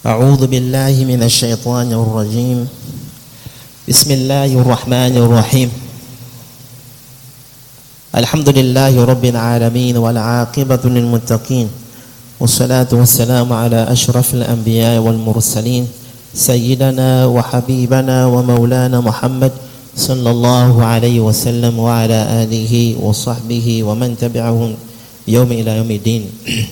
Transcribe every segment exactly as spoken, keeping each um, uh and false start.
أعوذ بالله من الشيطان الرجيم بسم الله الرحمن الرحيم الحمد لله رب العالمين والعاقبة للمتقين والصلاة والسلام على أشرف الأنبياء والمرسلين سيدنا وحبيبنا ومولانا محمد صلى الله عليه وسلم وعلى آله وصحبه ومن تبعهم يوم إلى يوم الدين.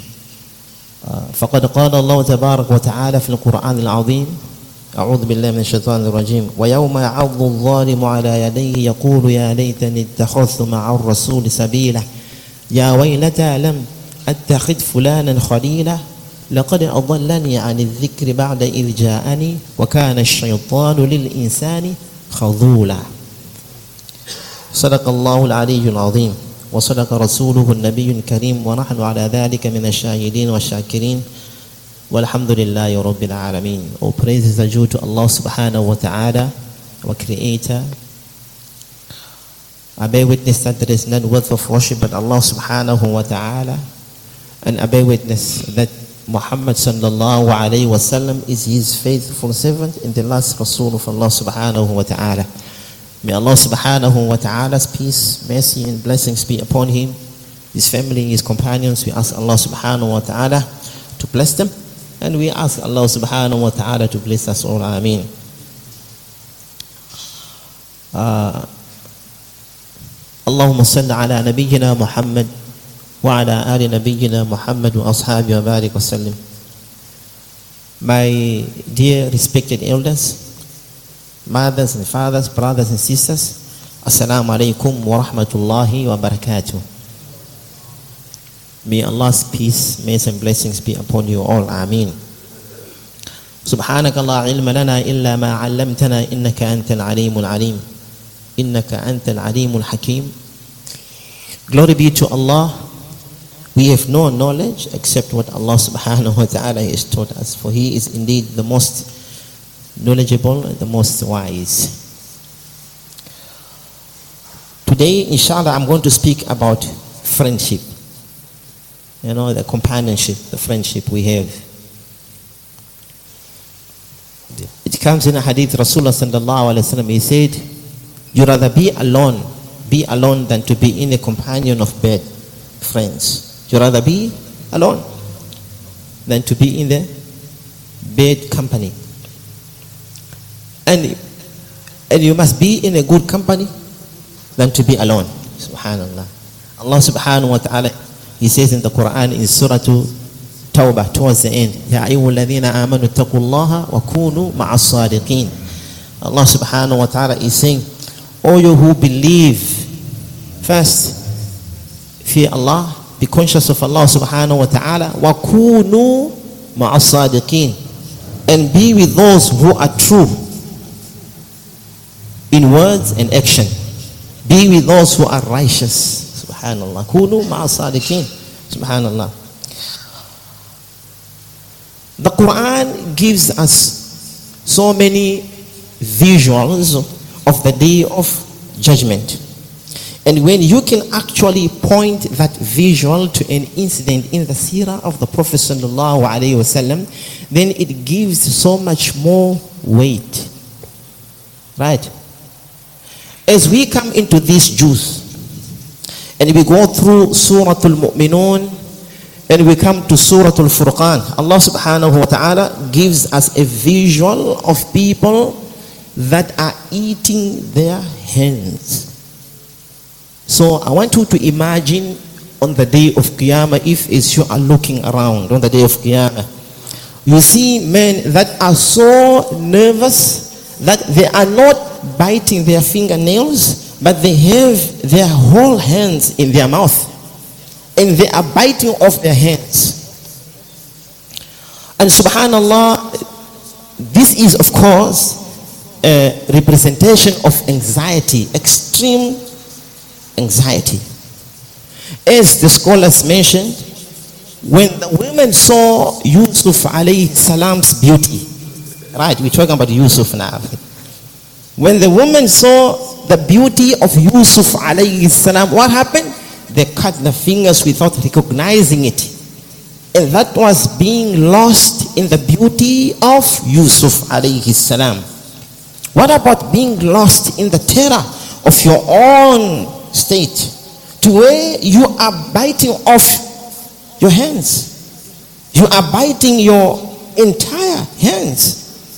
فقد قال الله تبارك وتعالى في القرآن العظيم أعوذ بالله من الشيطان الرجيم ويوم يعض الظالم على يديه يقول يا ليتني اتخذت مع الرسول سبيلا يا ويلتى لم أتخذ فلانا خليلا لقد أضلني عن الذكر بعد إذ جاءني وكان الشيطان للإنسان خذولا. صدق الله العلي العظيم وصدق رسوله النبي الكريم ونحن على ذلك من الشاهدين والشاكرين والحمد لله رب العالمين. All praises are due to Allah subhanahu wa ta'ala, our creator. I bear witness that there is none worth of worship but Allah subhanahu wa ta'ala, and I bear witness that Muhammad sallallahu alayhi wa sallam is his faithful servant and the last Rasul of Allah subhanahu wa ta'ala. May Allah subhanahu wa ta'ala's peace, mercy and blessings be upon him, his family, his companions. We ask Allah subhanahu wa ta'ala to bless them, and we ask Allah subhanahu wa ta'ala to bless us all. Ameen. Uh, Allahumma salli ala nabiyyina Muhammad wa ala ali nabiyyina Muhammad wa ashabi wa barik wa sallim. My dear respected elders, mothers and fathers, brothers and sisters, Assalamu alaikum wa rahmatullahi wa barakatuh. May Allah's peace, mercy and blessings be upon you all. Ameen. Subhanaka la ilma lana illa ma 'allamtana innaka antal alimul alim. Innaka antal alimul hakim. Glory be to Allah. We have no knowledge except what Allah subhanahu wa ta'ala has taught us, for He is indeed the most knowledgeable and the most wise. Today, inshallah, I'm going to speak about friendship. You know, the companionship, the friendship we have. It comes in a hadith, Rasulullah sallallahu alayhi wa sallam, he said, you rather be alone, be alone than to be in a companion of bad friends. You rather be alone than to be in the bad company. And, and you must be in a good company than to be alone. Subhanallah. Allah subhanahu wa ta'ala, He says in the Quran in Surah Tawbah towards the end, Ya ayyuhal ladhina amanu taqullaha wa kunu ma'as sadiqin. Allah subhanahu wa ta'ala is saying, all you who believe, first fear Allah, be conscious of Allah subhanahu wa ta'ala, wa kunu ma'as sadiqin, and be with those who are true in words and action. Be with those who are righteous. Subhanallah. Kunu ma'as sadiqin. Subhanallah. The Quran gives us so many visuals of the day of judgment. And when you can actually point that visual to an incident in the seerah of the Prophet sallallahu alaihi wasallam, then it gives so much more weight. Right? As we come into this juice and we go through Surah Al-Mu'minun and we come to Surah Al-Furqan, Allah subhanahu wa ta'ala gives us a visual of people that are eating their hands. So I want you to imagine on the day of Qiyamah, if as you are looking around on the day of Qiyamah, you see men that are so nervous that they are not biting their fingernails, but they have their whole hands in their mouth and they are biting off their hands. And subhanallah, this is of course a representation of anxiety, extreme anxiety. As the scholars mentioned, when the women saw Yusuf alayhi salam's beauty, right, we're talking about Yusuf now. When the women saw the beauty of Yusuf alayhi salam, what happened? They cut the fingers without recognizing it. And that was being lost lost in the beauty of Yusuf alayhi salam? What about being lost in the terror of your own state, to where you are biting off your hands? You are biting your entire hands.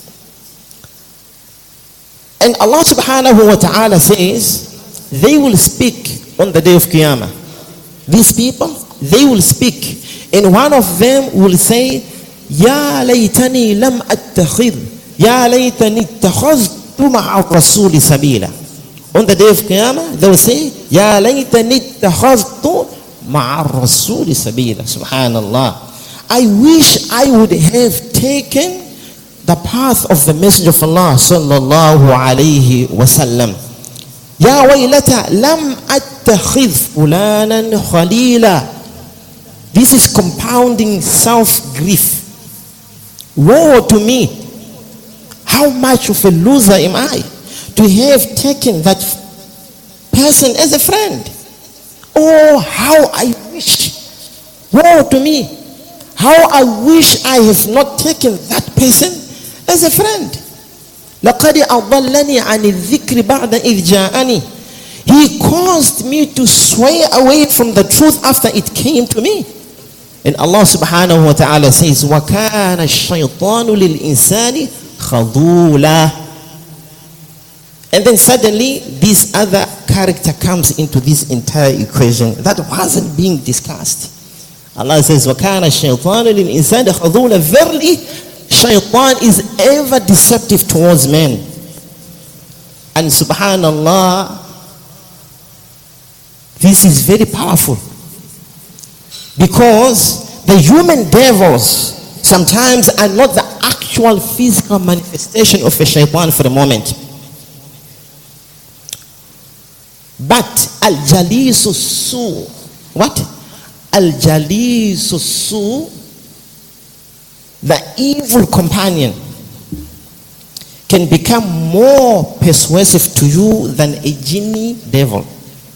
And Allah subhanahu wa ta'ala says, they will speak on the day of Qiyamah. These people, they will speak. And one of them will say, Ya laytani lam attakhid, Ya laytani attakhaztu ma'a rasuli sabila. On the day of Qiyamah, they will say, Ya laytani attakhaztu ma'a rasuli sabila. Subhanallah. I wish I would have taken the path of the Messenger of Allah sallallahu alayhi wa sallam. Ya waylata lam attakhidh fulanan khalila. This is compounding self-grief. Woe to me. How much of a loser am I to have taken that person as a friend? Oh, how I wish. Woe to me. How I wish I have not taken that person as a friend. لَقَدْ أَضَلَّنِي عَنِ الذِّكْرِ بَعْدَ إِذْ جَاءَنِي. He caused me to sway away from the truth after it came to me. And Allah subhanahu wa ta'ala says, وَكَانَ الشَّيْطَانُ لِلْإِنسَانِ خَذُولًا. And then suddenly this other character comes into this entire equation that wasn't being discussed. Allah says, وَكَانَ الشَّيْطَانُ لِلْإِنسَانِ خَذُولًا. Verily, Shaitan is ever deceptive towards men. And subhanallah, this is very powerful, because the human devils sometimes are not the actual physical manifestation of a shaitan for a moment, but al-jalisu su. What? Al-jalisu su, the evil companion, can become more persuasive to you than a genie devil.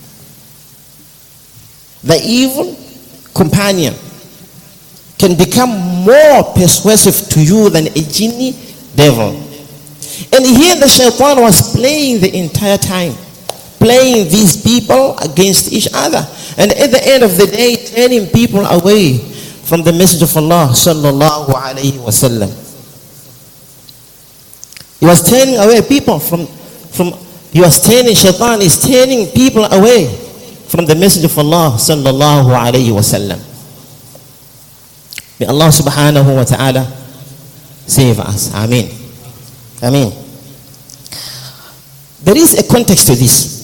The evil companion can become more persuasive to you than a genie devil. And here the shaitan was playing the entire time, playing these people against each other, and at the end of the day turning people away from the message of Allah sallallahu alayhi wa sallam. He was turning away people from, from he was turning, shaitan is turning people away from the message of Allah sallallahu alayhi wa sallam. May Allah subhanahu wa ta'ala save us. Ameen. Ameen. There is a context to this.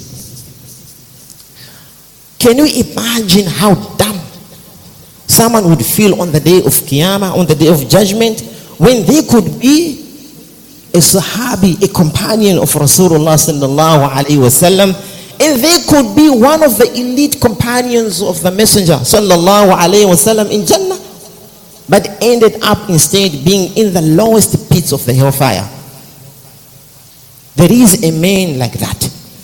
Can you imagine how dumb someone would feel on the day of Qiyamah, on the day of judgment, when they could be a sahabi, a companion of Rasulullah sallallahu alayhi wa sallam, and they could be one of the elite companions of the Messenger sallallahu alayhi wa sallam in Jannah, but ended up instead being in the lowest pits of the hellfire. There is a man like that.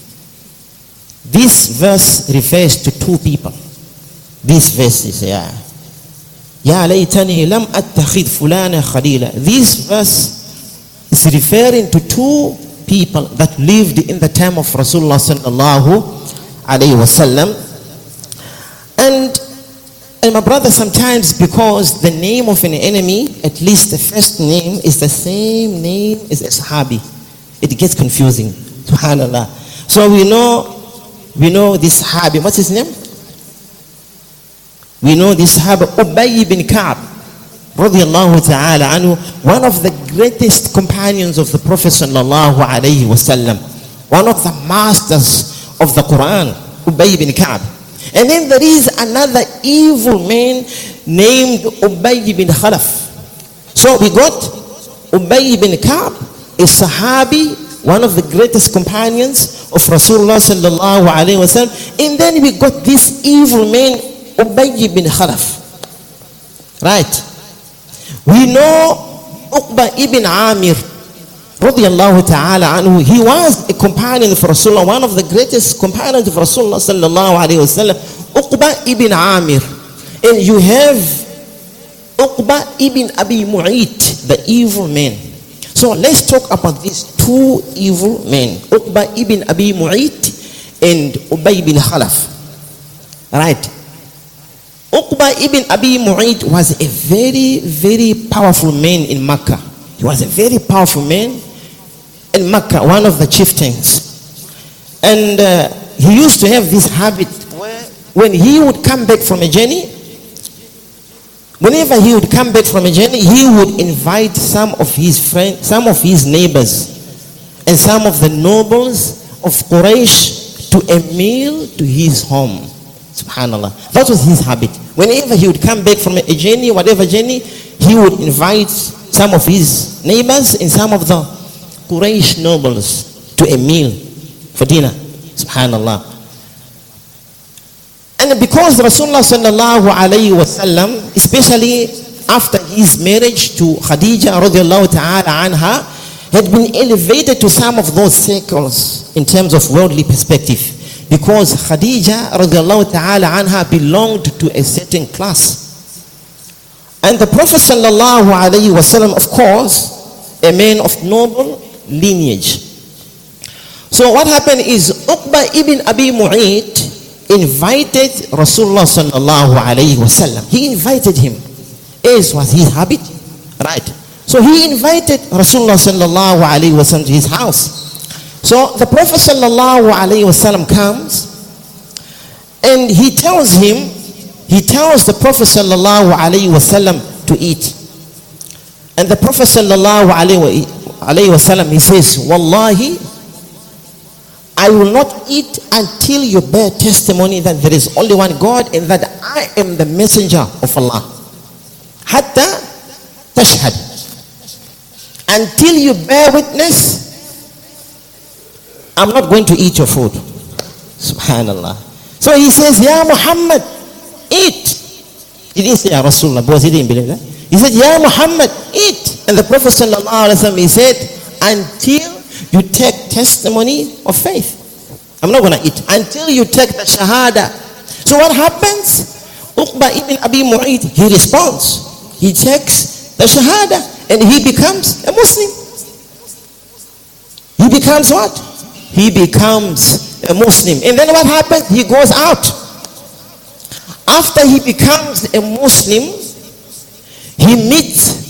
This verse refers to two people. This verse is, yeah. Ya laytani lam attakhid fulana khalila. This verse is referring to two people that lived in the time of Rasulullah sallallahu alayhi wasallam. And, and my brother, sometimes because the name of an enemy, at least the first name, is the same name as a sahabi, it gets confusing. Subhanallah. So we know, we know this sahabi. What's his name? We know this Sahaba, Ubay ibn Ka'b, radiyallahu ta'ala anhu, one of the greatest companions of the Prophet sallallahu alayhi wasallam, one of the masters of the Quran, Ubay ibn Ka'b. And then there is another evil man named Ubay ibn Khalaf. So we got Ubay ibn Ka'b, a Sahabi, one of the greatest companions of Rasulullah sallallahu alayhi wasallam, and then we got this evil man, Ubay ibn Khalaf. Right. We know Uqba ibn Amir, radiyallahu ta'ala anhu. He was a companion of Rasulullah, one of the greatest companions of Rasulullah sallallahu alayhi wa sallam, Uqba ibn Amir. And you have Uqba ibn Abi Mu'ayt, the evil man. So let's talk about these two evil men, Uqba ibn Abi Mu'ayt and Ubay bin Khalaf. Right. Uqba ibn Abi Mu'ayt was a very, very powerful man in Makkah. He was a very powerful man in Makkah, one of the chieftains. And uh, he used to have this habit where when he would come back from a journey, whenever he would come back from a journey, he would invite some of his friends, some of his neighbors, and some of the nobles of Quraysh to a meal to his home. Subhanallah. That was his habit. Whenever he would come back from a journey, whatever journey, he would invite some of his neighbors and some of the Quraysh nobles to a meal for dinner. Subhanallah. And because Rasulullah sallallahu alayhi wa sallam, especially after his marriage to Khadija radiallahu ta'ala anha, had been elevated to some of those circles in terms of worldly perspective. Because Khadija radiallahu ta'ala anha belonged to a certain class. And the Prophet sallallahu alayhi wa sallam, of course, a man of noble lineage. So what happened is Uqba ibn Abi Mu'ayt invited Rasulullah sallallahu alayhi wa sallam. He invited him, as was his habit, right? So he invited Rasulullah sallallahu alayhi wa sallam to his house. So the Prophet sallallahu alayhi wa sallam comes and he tells him, he tells the Prophet sallallahu alayhi wa sallam to eat. And the Prophet sallallahu alayhi wa sallam, he says, Wallahi, I will not eat until you bear testimony that there is only one God and that I am the messenger of Allah. Hatta tashhad. Until you bear witness, I'm not going to eat your food. Subhanallah. So he says, Ya Muhammad, eat. He didn't say Ya Rasulullah because he didn't believe that. He said, Ya Muhammad, eat. And the Prophet sallallahu alaihi wasallam, he said, until you take testimony of faith. I'm not going to eat until you take the shahada. So what happens? Uqba ibn Abi Mu'ayt, he responds. He takes the shahada and he becomes a Muslim. He becomes what? He becomes a Muslim. And then what happens? He goes out. After he becomes a Muslim, he meets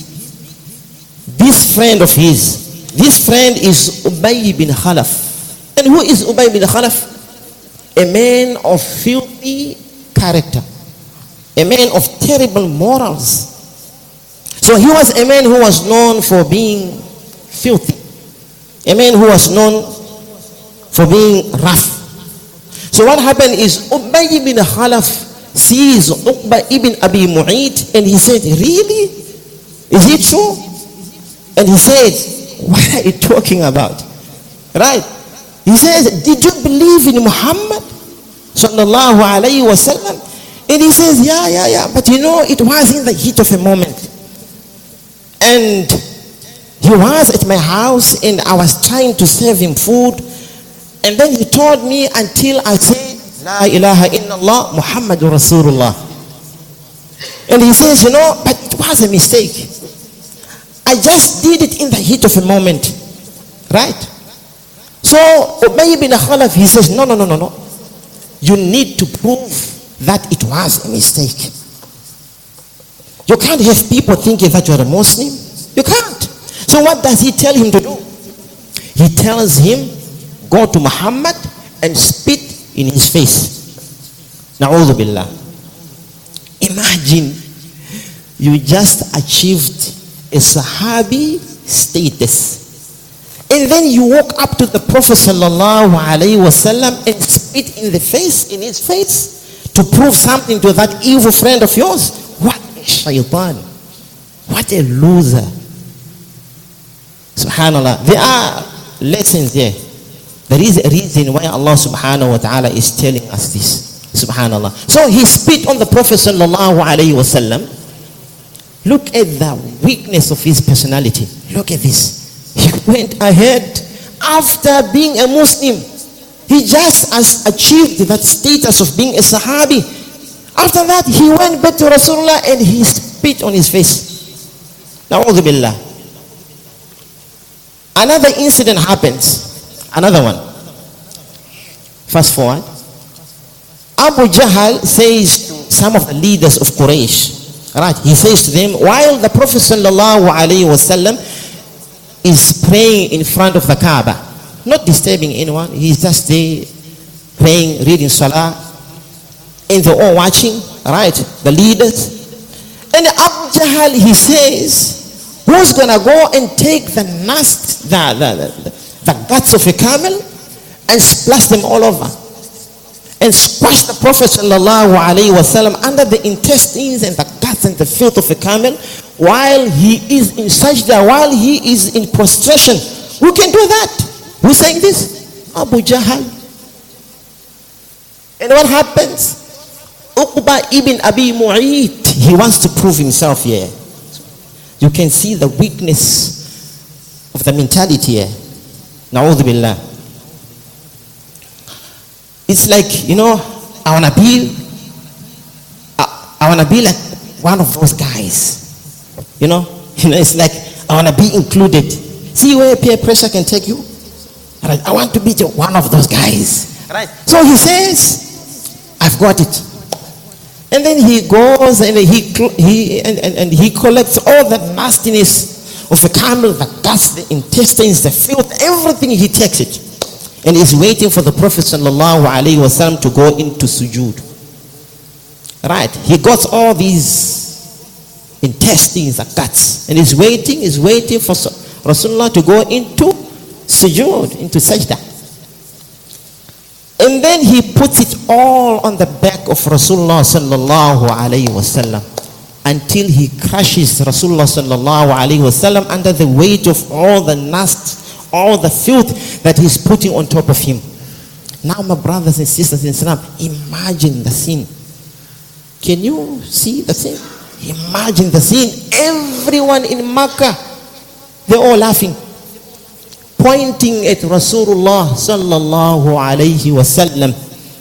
this friend of his. This friend is Ubay bin Khalaf. And who is Ubay bin Khalaf? A man of filthy character. A man of terrible morals. So he was a man who was known for being filthy. A man who was known for being rough. So what happened is Ubay bin Khalaf sees Uqba ibn Abi Mu'ayt and he said, really? Is it true? And he said, what are you talking about? Right? He says, did you believe in Muhammad sallallahu alayhi wa sallam? And he says, yeah, yeah, yeah. But you know, it was in the heat of a moment. And he was at my house and I was trying to serve him food. And then he told me until I said, La ilaha illallah Muhammadur Rasulullah. And he says, you know, but it was a mistake. I just did it in the heat of a moment. Right? So Ubay bin Khalaf, he says, no, no, no, no, no. You need to prove that it was a mistake. You can't have people thinking that you're a Muslim. You can't. So what does he tell him to do? He tells him, go to Muhammad and spit in his face. Na'udhu billah. Imagine you just achieved a Sahabi status. And then you walk up to the Prophet sallallahu alayhi wasallam and spit in the face, in his face, to prove something to that evil friend of yours. What a shaitan. What a loser. Subhanallah. There are lessons there. There is a reason why Allah subhanahu wa ta'ala is telling us this. Subhanallah. So he spit on the Prophet sallallahu alayhi wasallam. Look at the weakness of his personality. Look at this. He went ahead after being a Muslim. He just has achieved that status of being a Sahabi. After that, he went back to Rasulullah and he spit on his face. Na'udhu billah. Another incident happens. Another one. Fast forward. Abu Jahl says to some of the leaders of Quraysh, right? He says to them, while the Prophet sallallahu alaihi wasallam is praying in front of the Kaaba, not disturbing anyone, he's just there praying, reading salah, and they're all watching, right? The leaders. And Abu Jahl, he says, who's gonna go and take the nast, the, the, the, the guts of a camel and splash them all over and squash the Prophet sallallahu alaihi wasallam under the intestines and the guts and the filth of a camel while he is in sajda, while he is in prostration? Who can do that? Who's saying this? Abu Jahl. And what happens? Uqba ibn Abi Mu'ayt, he wants to prove himself here. You can see the weakness of the mentality here. Na'udhu billah. It's like, you know, I want to be, I, I want to be like one of those guys. You know, you know, it's like I want to be included. See where peer pressure can take you? Right. I want to be one of those guys. Right. So he says, I've got it. And then he goes and he he and, and, and he collects all the nastiness of a camel, the guts, the intestines, the filth, everything. He takes it and is waiting for the Prophet sallallahu alaihi wasallam to go into sujood. Right? He got all these intestines, the guts, and is waiting, is waiting for Rasulullah to go into sujood, into sajda. And then he puts it all on the back of Rasulullah sallallahu alaihi wasallam until he crushes Rasulullah sallallahu alaihi wasallam under the weight of all the nast, all the filth that he's putting on top of him. Now, my brothers and sisters in Islam, imagine the scene. Can you see the scene? Imagine the scene. Everyone in Makkah, they're all laughing, pointing at Rasulullah sallallahu alayhi wasallam.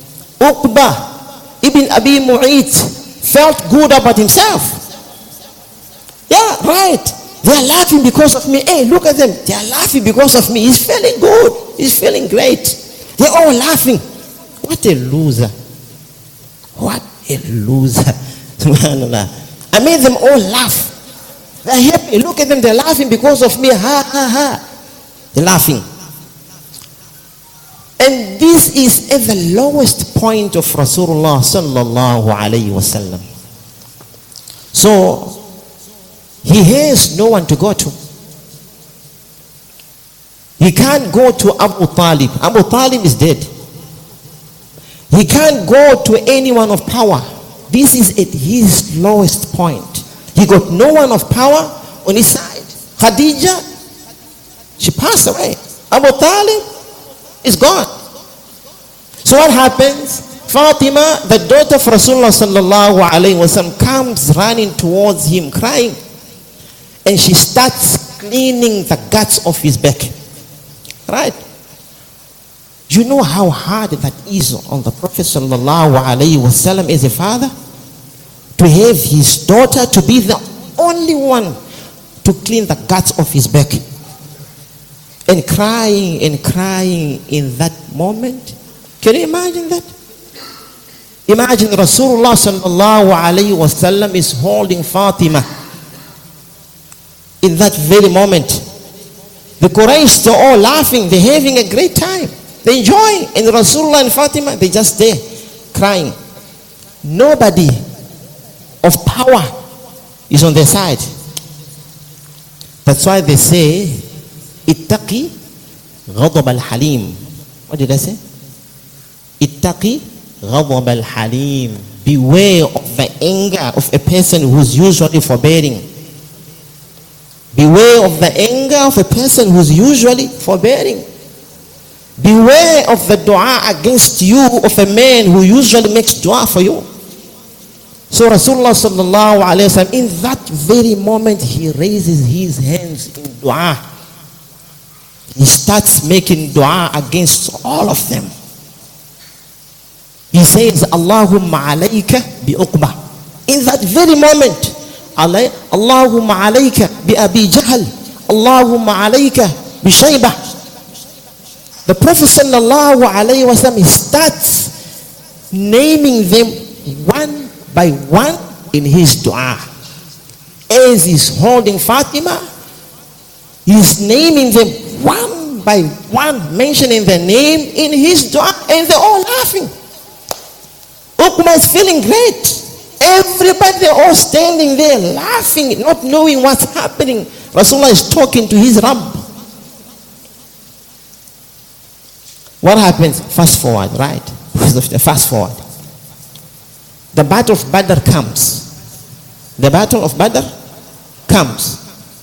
Uqba ibn Abi Mu'ayt felt good about himself. Yeah, right. They are laughing because of me. Hey, look at them. They are laughing because of me. He's feeling good. He's feeling great. They're all laughing. What a loser. What a loser. Subhanallah. I made them all laugh. They're happy. Look at them. They're laughing because of me. Ha, ha, ha. They're laughing. And this is at the lowest point of Rasulullah sallallahu alayhi wasallam. So he has no one to go to. He can't go to Abu Talib. Abu Talib is dead. He can't go to anyone of power. This is at his lowest point. He got no one of power on his side. Khadija, she passed away. Abu Talib is gone. So what happens? Fatima, the daughter of Rasulullah sallallahu alayhi wasallam, comes running towards him crying, and she starts cleaning the guts of his back. Right? You know how hard that is on the Prophet sallallahu alayhi wasallam as a father, to have his daughter to be the only one to clean the guts of his back, and crying and crying in that moment. Can you imagine that? Imagine Rasulullah sallallahu alayhi wasallam is holding Fatima in that very moment. The Quraysh, they're all laughing, they're having a great time, they're enjoying, and Rasulullah and Fatima, they're just there crying. Nobody of power is on their side. That's why they say, ittaqi ghadab al-halim. What did I say? Ittaqi ghadab al-halim. Beware of the anger of a person who's usually forbearing. Beware of the anger of a person who's usually forbearing. Beware of the dua against you of a man who usually makes dua for you. So Rasulullah sallallahu alayhi wa sallam, in that very moment, he raises his hands in dua. He starts making dua against all of them. he says, Allahumma alayka bi Uqba. In that very moment, Allahumma alayka bi Abi Jahl, Allahumma alayka bi Shaybah. The Prophet sallallahu alayhi wa sallam starts naming them one by one in his dua. As he's holding Fatima, he's naming them one by one, mentioning their name in his dua, and they're all laughing. Uqba is feeling great. Everybody, they're all standing there laughing, not knowing what's happening. Rasulullah is talking to his Rabb. What happens? Fast forward, right? Fast forward. The battle of Badr comes. The battle of Badr comes.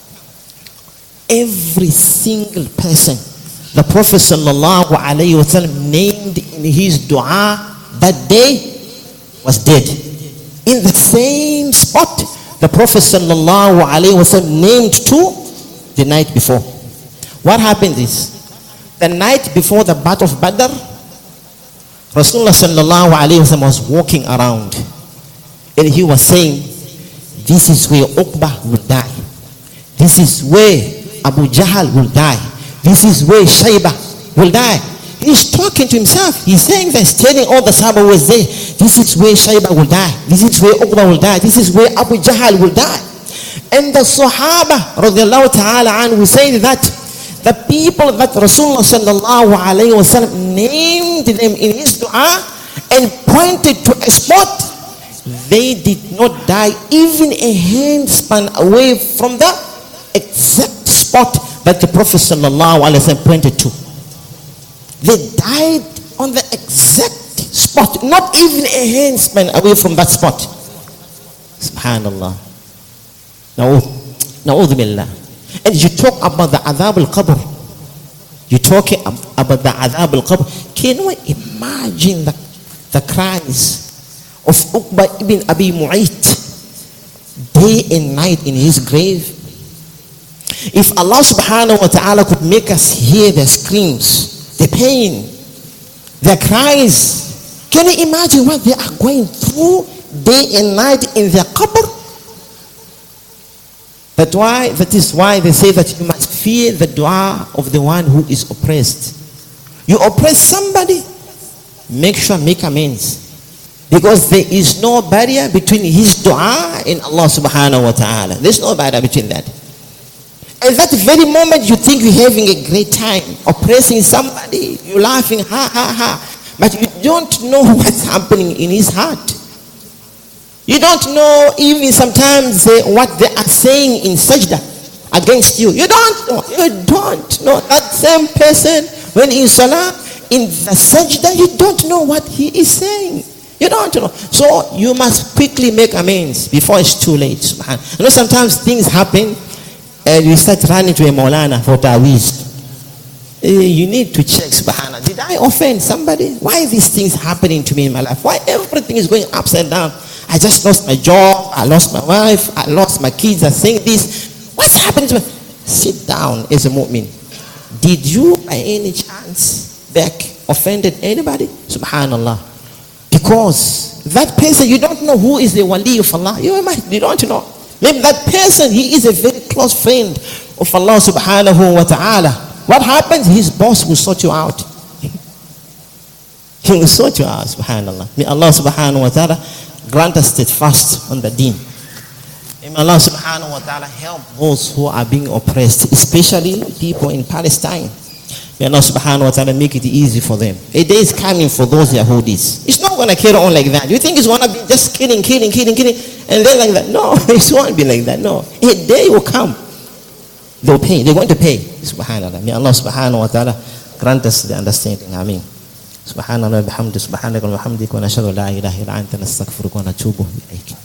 Every single person the Prophet sallallahu alaihi wasallam named in his dua that day was dead. In the same spot the Prophet sallallahu alaihi wasallam named two the night before. What happened is, the night before the battle of Badr, Rasulullah sallallahu alaihi wasallam was walking around and he was saying, this is where Uqba will die. This is where Abu Jahl will die. This is where Shaybah will die. He's talking to himself. He's saying that, telling all the Sahaba was there. This is where Shaybah will die. This is where Uqba will die. This is where Abu Jahl will die. And the Sahaba radiallahu ta'ala anhu saying that the people that Rasulullah sallallahu alayhi wa sallam named them in his dua and pointed to a spot, they did not die even a handspan away from the exact spot that the Prophet sallallahu alayhi wa sallam pointed to. They died on the exact spot, not even a handspan away from that spot. Subhanallah. Na'udhu billah. And you talk about the adhab al-qabr. You're talking about the adhab al-qabr. Can you imagine the, the cries of Uqba ibn Abi Mu'ayt day and night in his grave? If Allah subhanahu wa ta'ala could make us hear their screams, the pain, their cries, can you imagine what they are going through day and night in their qabr? That why, that is why they say that you must fear the dua of the one who is oppressed. You oppress somebody, make sure make amends. Because there is no barrier between his dua and Allah subhanahu wa ta'ala. There's no barrier between that. At that very moment you think you're having a great time oppressing somebody, you're laughing, ha ha ha. But you don't know what's happening in his heart. You don't know even sometimes they, what they are saying in sajda against you. You don't know. You don't know. That same person, when in salah, in the sajda, you don't know what he is saying. You don't know. So you must quickly make amends before it's too late. You know, sometimes things happen and you start running to a Maulana for ta'weez. You need to check, subhanAllah. Did I offend somebody? Why are these things happening to me in my life? Why everything is going upside down? I just lost my job, I lost my wife, I lost my kids, I saying this. What's happening to me? Sit down as a mu'min. Did you by any chance back offended anybody? Subhanallah. Because that person, you don't know who is the wali of Allah. You, you don't know. Maybe that person, he is a very close friend of Allah subhanahu wa ta'ala. What happens? His boss will sort you out. He will sort you out, subhanallah. May Allah subhanahu wa ta'ala grant us steadfast on the deen. May Allah subhanahu wa ta'ala help those who are being oppressed, especially people in Palestine. May Allah subhanahu wa ta'ala make it easy for them. A day is coming for those Yahudis. It's not going to carry on like that. You think it's going to be just killing, killing, killing, killing, and then like that? No, it won't be like that. No. A day will come. They'll pay. They're going to pay. Subhanallah. May Allah subhanahu wa ta'ala grant us the understanding. Ameen. Subhanallah bihamdi subhanaka wa bihamdika wa nashhadu la ilaha illa anta nastaghfiruka wa natubu ilayk.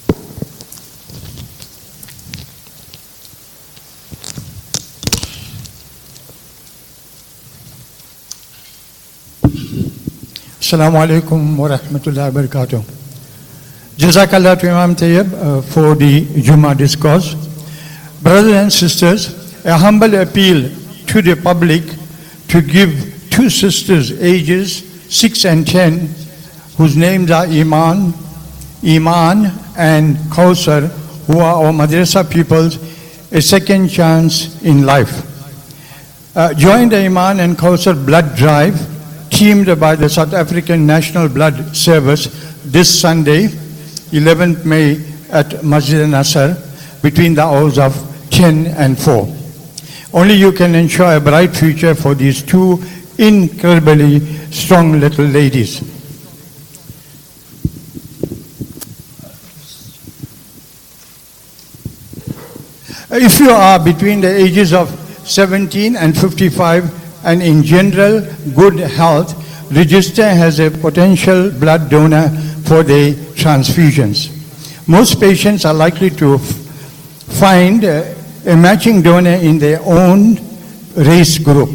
Assalamu alaikum wa rahmatullahi wa barakatuh. Jazakallah to Imam Tayyib uh, for the Jummah discourse. Brothers and sisters, a humble appeal to the public to give two sisters ages six and ten whose names are Iman, Iman and Kausar, who are our madrasa pupils, a second chance in life. Uh, join the Iman and Kausar blood drive, teamed by the South African National Blood Service this Sunday, eleventh May at Masjid al-Nasr, between the hours of ten and four. Only you can ensure a bright future for these two incredibly strong little ladies. If you are between the ages of seventeen and fifty-five and in general good health, register as a potential blood donor for their transfusions. Most patients are likely to find a, a matching donor in their own race group.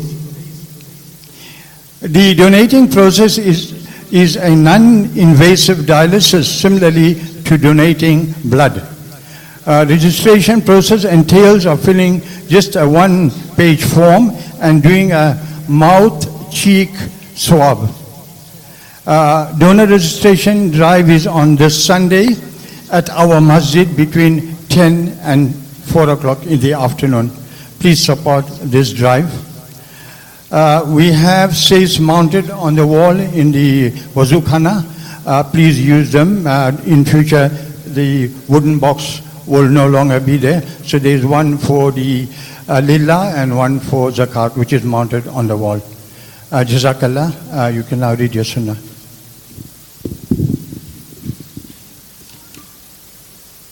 The donating process is, is a non-invasive dialysis, similarly to donating blood. Uh, registration process entails of filling just a one-page form and doing a mouth-cheek swab. Uh, donor registration drive is on this Sunday at our masjid between ten and four o'clock in the afternoon. Please support this drive. Uh, we have safes mounted on the wall in the wazukhana. Uh, please use them. Uh, in future, the wooden box will no longer be there. So there is one for the uh, lillah and one for zakat, which is mounted on the wall. Uh, Jazakallah. Uh, you can now read your sunnah.